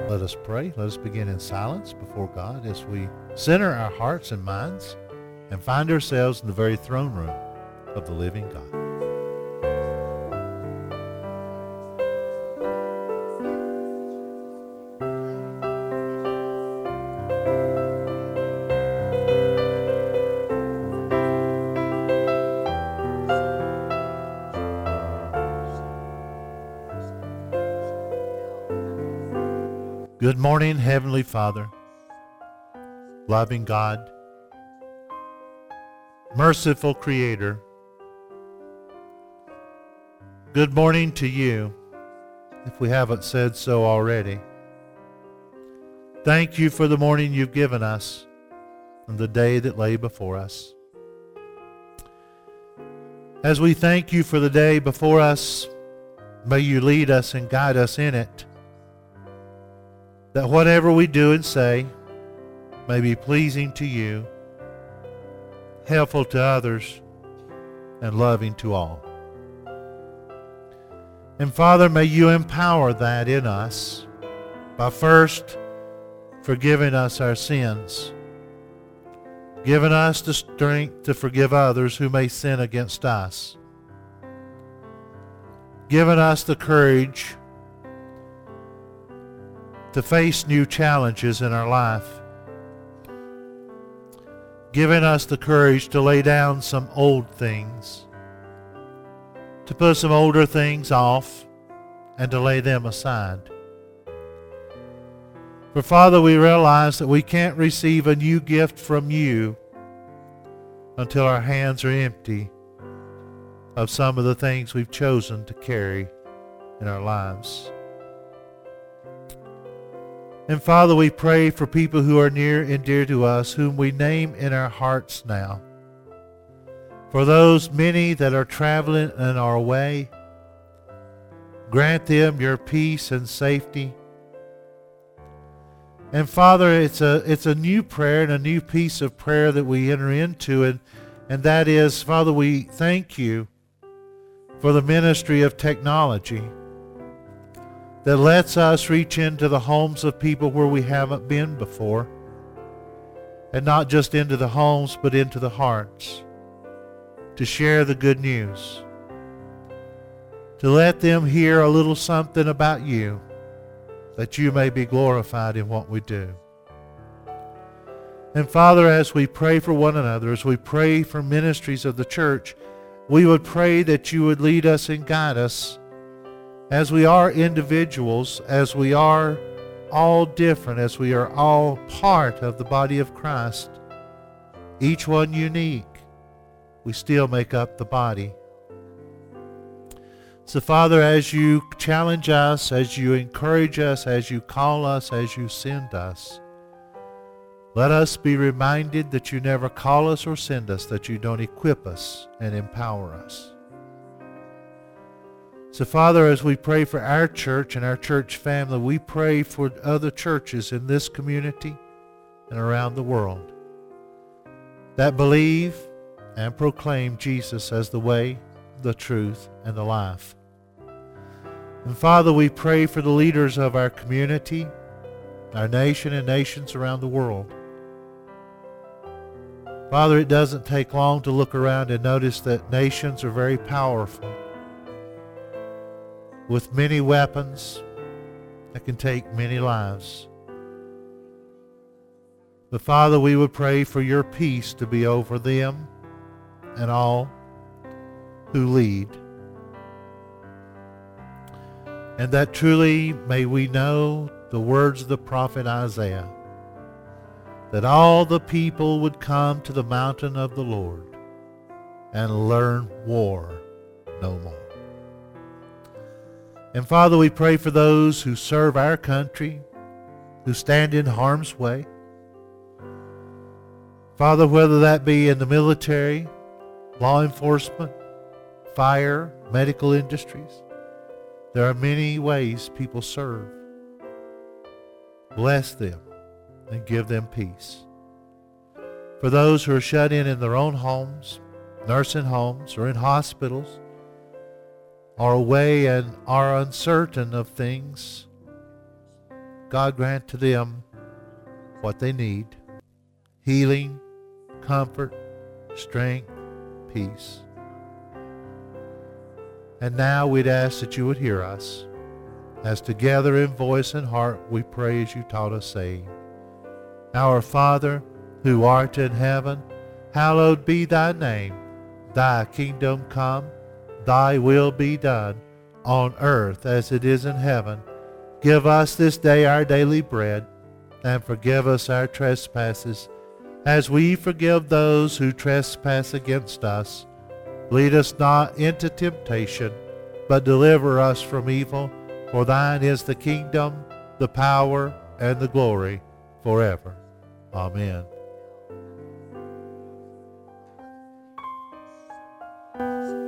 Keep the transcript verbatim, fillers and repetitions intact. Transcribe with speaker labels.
Speaker 1: Let us pray. Let us begin in silence before God as we center our hearts and minds and find ourselves in the very throne room of the living God. Good morning, Heavenly Father, loving God, merciful Creator. Good morning to you, if we haven't said so already. Thank you for the morning you've given us and the day that lay before us. As we thank you for the day before us, may you lead us and guide us in it, that whatever we do and say may be pleasing to you, helpful to others, and loving to all. And Father, may you empower that in us by first forgiving us our sins, giving us the strength to forgive others who may sin against us, giving us the courage to face new challenges in our life, giving us the courage to lay down some old things, to put some older things off, and to lay them aside. For Father, we realize that we can't receive a new gift from you until our hands are empty of some of the things we've chosen to carry in our lives. And Father, we pray for people who are near and dear to us, whom we name in our hearts now. For those many that are traveling in our way, grant them your peace and safety. And Father, it's a it's a new prayer and a new piece of prayer that we enter into, and, and that is, Father, we thank you for the ministry of technology that lets us reach into the homes of people where we haven't been before. And not just into the homes, but into the hearts. To share the good news. To let them hear a little something about you, that you may be glorified in what we do. And Father, as we pray for one another, as we pray for ministries of the church, we would pray that you would lead us and guide us as we are individuals, as we are all different, as we are all part of the body of Christ, each one unique, we still make up the body. So Father, as you challenge us, as you encourage us, as you call us, as you send us, let us be reminded that you never call us or send us, that you don't equip us and empower us. So Father, as we pray for our church and our church family, we pray for other churches in this community and around the world that believe and proclaim Jesus as the way, the truth, and the life. And Father, we pray for the leaders of our community, our nation, and nations around the world. Father, it doesn't take long to look around and notice that nations are very powerful, with many weapons that can take many lives. But Father, we would pray for your peace to be over them and all who lead. And that truly may we know the words of the prophet Isaiah, that all the people would come to the mountain of the Lord and learn war no more. And Father, we pray for those who serve our country, who stand in harm's way. Father, whether that be in the military, law enforcement, fire, medical industries, there are many ways people serve. Bless them and give them peace. For those who are shut in in their own homes, nursing homes, or in hospitals, are away and are uncertain of things, God, grant to them what they need: healing, comfort, strength, peace. And now we'd ask that you would hear us, as together in voice and heart we pray as you taught us, saying, Our Father, who art in heaven, hallowed be thy name. Thy kingdom come, thy will be done, on earth as it is in heaven. Give us this day our daily bread, and forgive us our trespasses, as we forgive those who trespass against us. Lead us not into temptation, but deliver us from evil. For thine is the kingdom, the power, and the glory, forever. Amen.
Speaker 2: Thank you.